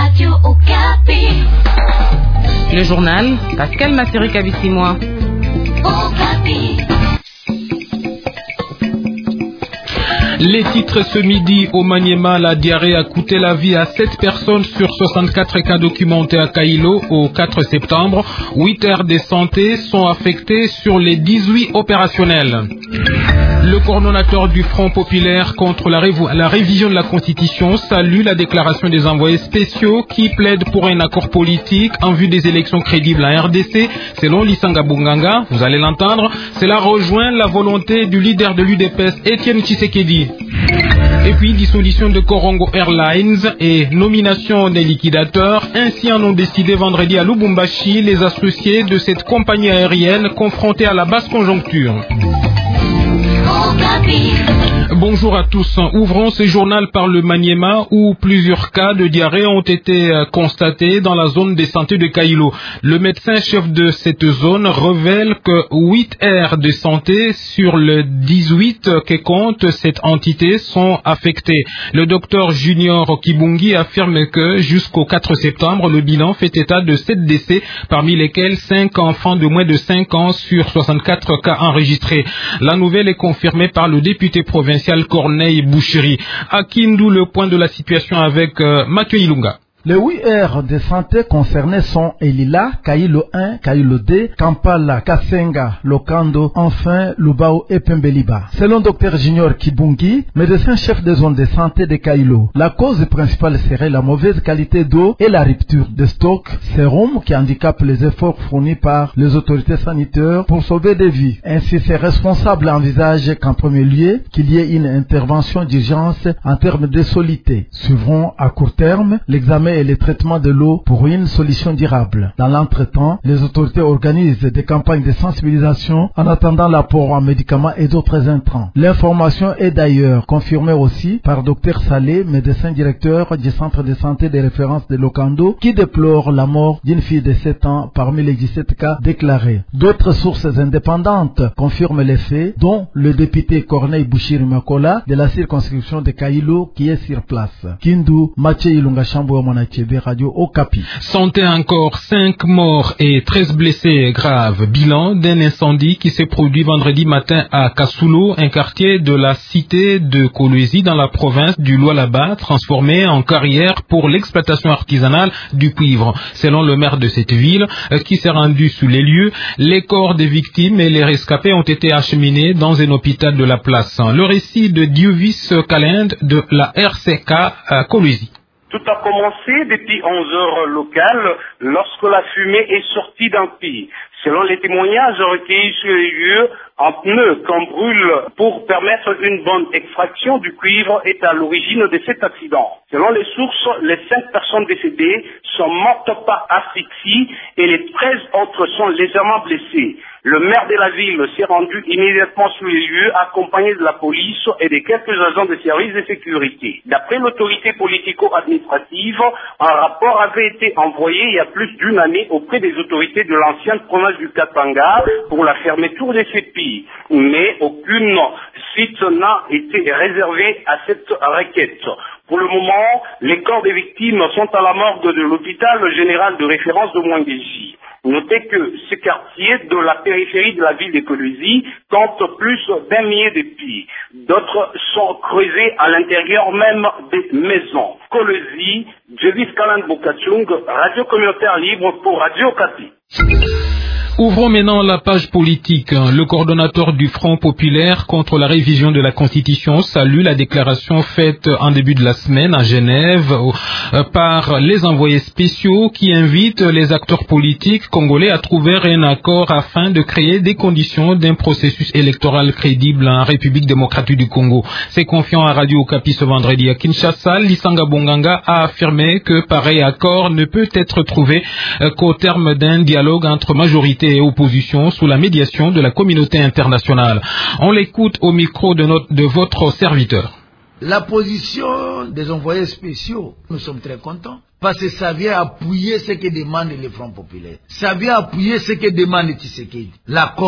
Radio Okapi. Le journal Pascal Massirika Bissimois. Okapi. Les titres ce midi au Maniema, la diarrhée a coûté la vie à 7 personnes sur 64 cas documentés à Kailo au 4 septembre. 8 aires de santé sont affectées sur les 18 opérationnels. Le coordonnateur du Front populaire contre la révision de la Constitution salue la déclaration des envoyés spéciaux qui plaident pour un accord politique en vue des élections crédibles en RDC. Selon Lisanga Bunganga, vous allez l'entendre, cela rejoint la volonté du leader de l'UDPS, Étienne Tshisekedi. Et puis, dissolution de Korongo Airlines et nomination des liquidateurs. Ainsi en ont décidé vendredi à Lubumbashi les associés de cette compagnie aérienne confrontée à la basse conjoncture. Bonjour à tous. Ouvrons ce journal par le Maniema où plusieurs cas de diarrhée ont été constatés dans la zone de santé de Kailo. Le médecin-chef de cette zone révèle que 8 aires de santé sur les 18 que compte cette entité sont affectées. Le docteur Junior Kibungi affirme que jusqu'au 4 septembre, le bilan fait état de 7 décès, parmi lesquels 5 enfants de moins de 5 ans sur 64 cas enregistrés. La nouvelle est confirmée par le député provincial Corneille Boucherie. À Kindu, le point de la situation avec Mathieu Ilunga. Les 8 aires de santé concernées sont Elila, Kailo 1, Kailo 2, Kampala, Kasenga, Lokando, enfin Lubao et Pembeliba. Selon Dr Junior Kibungi, médecin-chef des zones de santé de Kailo, la cause principale serait la mauvaise qualité d'eau et la rupture de stock sérum qui handicape les efforts fournis par les autorités sanitaires pour sauver des vies. Ainsi, ces responsables envisagent qu'en premier lieu, qu'il y ait une intervention d'urgence en termes de solidité. Suivront à court terme l'examen et le traitement de l'eau pour une solution durable. Dans l'entretemps, les autorités organisent des campagnes de sensibilisation en attendant l'apport en médicaments et d'autres intrants. L'information est d'ailleurs confirmée aussi par Dr Salé, médecin directeur du centre de santé de référence de Lokando, qui déplore la mort d'une fille de 7 ans parmi les 17 cas déclarés. D'autres sources indépendantes confirment les faits, dont le député Corneille Bouchiri Makola de la circonscription de Kailo qui est sur place. Kindu, Mathieu Ilunga Chambo, Radio Okapi. Santé encore, 5 morts et 13 blessés graves. Bilan d'un incendie qui s'est produit vendredi matin à Kasulo, un quartier de la cité de Kolwezi dans la province du Lualaba, transformé en carrière pour l'exploitation artisanale du cuivre. Selon le maire de cette ville, qui s'est rendu sur les lieux, les corps des victimes et les rescapés ont été acheminés dans un hôpital de la place. Le récit de Diovis Kalend de la RCK à Kolwezi. Tout a commencé depuis 11 heures locales lorsque la fumée est sortie d'un puits. Selon les témoignages recueillis sur les lieux, un pneu qu'on brûle pour permettre une bonne extraction du cuivre est à l'origine de cet accident. Selon les sources, les 5 personnes décédées sont mortes par asphyxie et les 13 autres sont légèrement blessées. Le maire de la ville s'est rendu immédiatement sur les lieux, accompagné de la police et de quelques agents de services de sécurité. D'après l'autorité politico-administrative, un rapport avait été envoyé il y a plus d'une année auprès des autorités de l'ancienne province du Katanga pour la fermeture de ces puits. Mais aucune suite n'a été réservée à cette requête. Pour le moment, les corps des victimes sont à la morgue de l'hôpital général de référence de Mwangeji. Notez que ce quartier de la périphérie de la ville de Kolwezi compte plus d'1 millier de puits. D'autres sont creusés à l'intérieur même des maisons. Kolwezi, Diovis Kalend Bokachung, radio communautaire libre pour Radio Okapi. Ouvrons maintenant la page politique. Le coordonnateur du Front populaire contre la révision de la Constitution salue la déclaration faite en début de la semaine à Genève par les envoyés spéciaux qui invitent les acteurs politiques congolais à trouver un accord afin de créer des conditions d'un processus électoral crédible en République démocratique du Congo. C'est confiant à Radio Okapi ce vendredi à Kinshasa. Lisanga Bonganga a affirmé que pareil accord ne peut être trouvé qu'au terme d'un dialogue entre majorité et opposition sous la médiation de la communauté internationale. On l'écoute au micro de votre serviteur. La position des envoyés spéciaux, nous sommes très contents. Parce que ça vient appuyer ce que demande le Front populaire. Ça vient appuyer ce que demande Tshisekedi. L'accord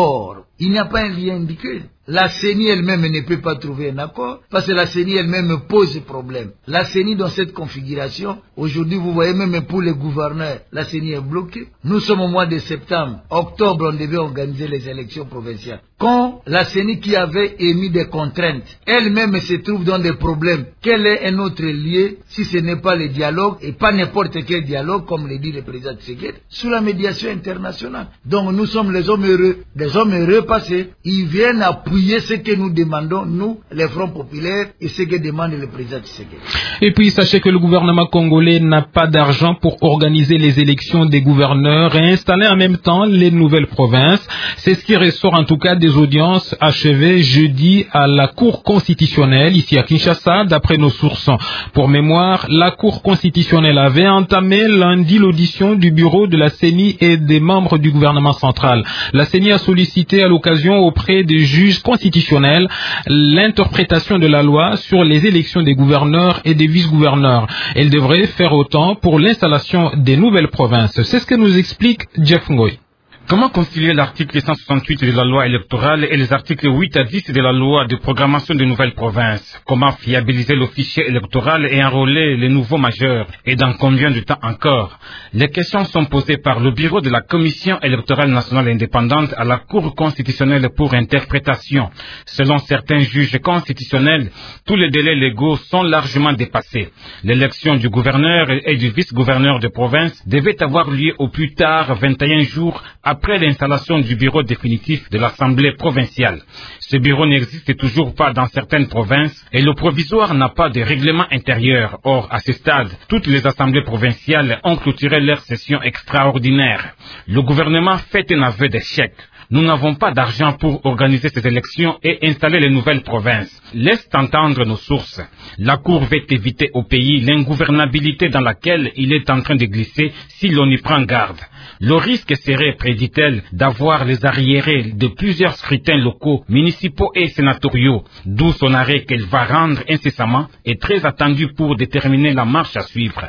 Il n'y a pas un lien indiqué. La CENI elle-même ne peut pas trouver un accord parce que la CENI elle-même pose problème. La CENI dans cette configuration, aujourd'hui vous voyez même pour les gouverneurs, la CENI est bloquée. Nous sommes au mois de septembre, octobre on devait organiser les élections provinciales. Quand la CENI qui avait émis des contraintes, elle-même se trouve dans des problèmes, quel est un autre lieu si ce n'est pas le dialogue et pas n'importe quel dialogue comme le dit le président Tshisekedi, sous la médiation internationale. Donc nous sommes les hommes heureux, des hommes heureux parce qu'ils viennent appuyer ce que nous demandons, nous, les fronts populaires, et ce que demande le président Tshisekedi. Et puis, sachez que le gouvernement congolais n'a pas d'argent pour organiser les élections des gouverneurs et installer en même temps les nouvelles provinces. C'est ce qui ressort en tout cas des audiences achevées jeudi à la Cour constitutionnelle, ici à Kinshasa, d'après nos sources. Pour mémoire, la Cour constitutionnelle avait entamé lundi l'audition du bureau de la CENI et des membres du gouvernement central. La CENI a sollicité à l'occasion auprès des juges constitutionnels l'interprétation de la loi sur les élections des gouverneurs et des vice-gouverneurs. Elle devrait faire autant pour l'installation des nouvelles provinces. C'est ce que nous explique Jeff Ngoy. Comment concilier l'article 168 de la loi électorale et les articles 8 à 10 de la loi de programmation de nouvelles provinces? Comment fiabiliser le fichier électoral et enrôler les nouveaux majeurs? Et dans combien de temps encore? Les questions sont posées par le bureau de la Commission électorale nationale indépendante à la Cour constitutionnelle pour interprétation. Selon certains juges constitutionnels, tous les délais légaux sont largement dépassés. L'élection du gouverneur et du vice-gouverneur de province devait avoir lieu au plus tard 21 jours après l'installation du bureau définitif de l'Assemblée provinciale. Ce bureau n'existe toujours pas dans certaines provinces et le provisoire n'a pas de règlement intérieur. Or, à ce stade, toutes les assemblées provinciales ont clôturé leur session extraordinaire. Le gouvernement fait un aveu d'échec. Nous n'avons pas d'argent pour organiser ces élections et installer les nouvelles provinces. Laisse entendre nos sources. La Cour veut éviter au pays l'ingouvernabilité dans laquelle il est en train de glisser si l'on y prend garde. Le risque serait, prédit-elle, d'avoir les arriérés de plusieurs scrutins locaux, municipaux et sénatoriaux, d'où son arrêt qu'elle va rendre incessamment et très attendu pour déterminer la marche à suivre.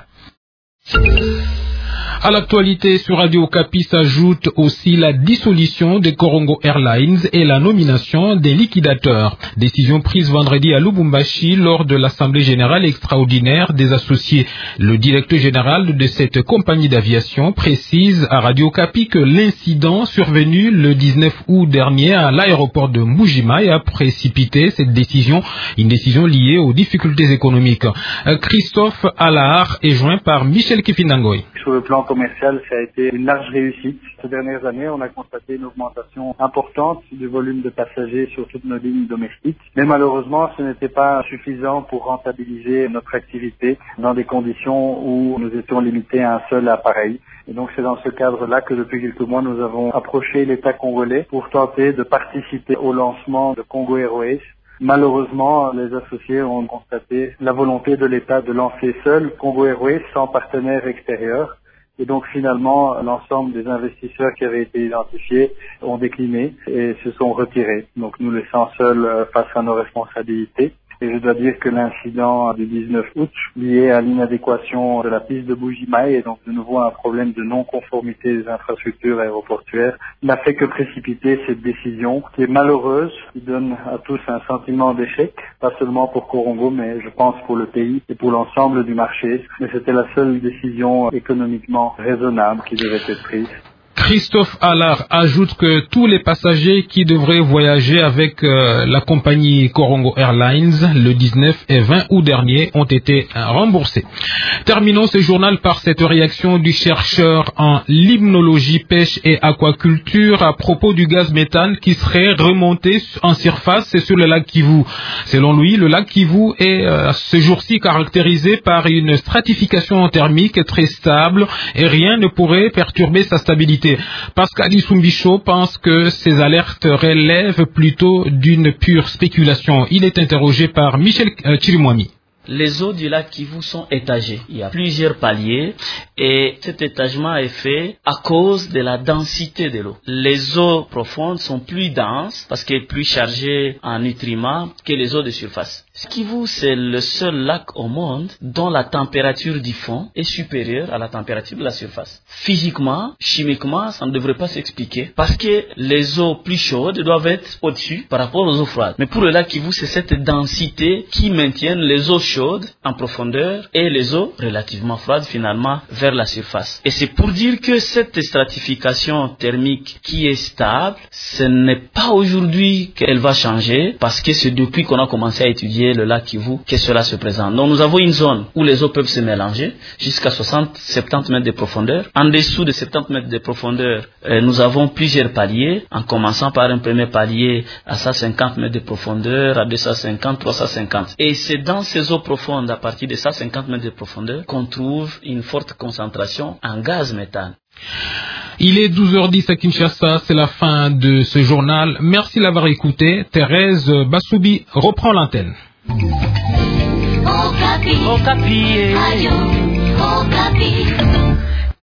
À l'actualité sur Radio Okapi s'ajoute aussi la dissolution de Korongo Airlines et la nomination des liquidateurs. Décision prise vendredi à Lubumbashi lors de l'Assemblée générale extraordinaire des associés. Le directeur général de cette compagnie d'aviation précise à Radio Okapi que l'incident survenu le 19 août dernier à l'aéroport de Mbuji-Mayi a précipité cette décision, une décision liée aux difficultés économiques. Christophe Alahar est joint par Michel Kifinangoy. Sur le plan commercial, ça a été une large réussite. Ces dernières années, on a constaté une augmentation importante du volume de passagers sur toutes nos lignes domestiques. Mais malheureusement, ce n'était pas suffisant pour rentabiliser notre activité dans des conditions où nous étions limités à un seul appareil. Et donc c'est dans ce cadre-là que depuis quelques mois, nous avons approché l'État congolais pour tenter de participer au lancement de Congo Airways. Malheureusement, les associés ont constaté la volonté de l'État de lancer seul Congo Airways sans partenaire extérieur. Et donc finalement, l'ensemble des investisseurs qui avaient été identifiés ont décliné et se sont retirés. Donc nous laissant seuls face à nos responsabilités. Et je dois dire que l'incident du 19 août, lié à l'inadéquation de la piste de Mbuji-Mayi et donc de nouveau un problème de non-conformité des infrastructures aéroportuaires, n'a fait que précipiter cette décision qui est malheureuse, qui donne à tous un sentiment d'échec, pas seulement pour Korongo, mais je pense pour le pays et pour l'ensemble du marché. Mais c'était la seule décision économiquement raisonnable qui devait être prise. Christophe Allard ajoute que tous les passagers qui devraient voyager avec la compagnie Korongo Airlines le 19 et 20 août dernier ont été remboursés. Terminons ce journal par cette réaction du chercheur en limnologie, pêche et aquaculture à propos du gaz méthane qui serait remonté en surface sur le lac Kivu. Selon lui, le lac Kivu est ce jour-ci caractérisé par une stratification thermique très stable et rien ne pourrait perturber sa stabilité. Pascal Issumbicho pense que ces alertes relèvent plutôt d'une pure spéculation. Il est interrogé par Michel Chirimwami. Les eaux du lac Kivu sont étagées. Il y a plusieurs paliers et cet étagement est fait à cause de la densité de l'eau. Les eaux profondes sont plus denses parce qu'elles sont plus chargées en nutriments que les eaux de surface. Ce Kivu, c'est le seul lac au monde dont la température du fond est supérieure à la température de la surface. Physiquement, chimiquement, ça ne devrait pas s'expliquer parce que les eaux plus chaudes doivent être au-dessus par rapport aux eaux froides. Mais pour le lac Kivu, c'est cette densité qui maintient les eaux chaudes en profondeur et les eaux relativement froides finalement vers la surface. Et c'est pour dire que cette stratification thermique qui est stable, ce n'est pas aujourd'hui qu'elle va changer parce que c'est depuis qu'on a commencé à étudier le lac Kivu que cela se présente. Donc nous avons une zone où les eaux peuvent se mélanger jusqu'à 60-70 mètres de profondeur. En dessous de 70 mètres de profondeur, nous avons plusieurs paliers, en commençant par un premier palier à 150 mètres de profondeur, à 250, 350. Et c'est dans ces eaux profondes, à partir de 150 mètres de profondeur, qu'on trouve une forte concentration en gaz méthane. Il est 12h10 à Kinshasa, c'est la fin de ce journal. Merci de l'avoir écouté. Thérèse Bassoubi reprend l'antenne. Okapi. Okapi. Ayo. Okapi.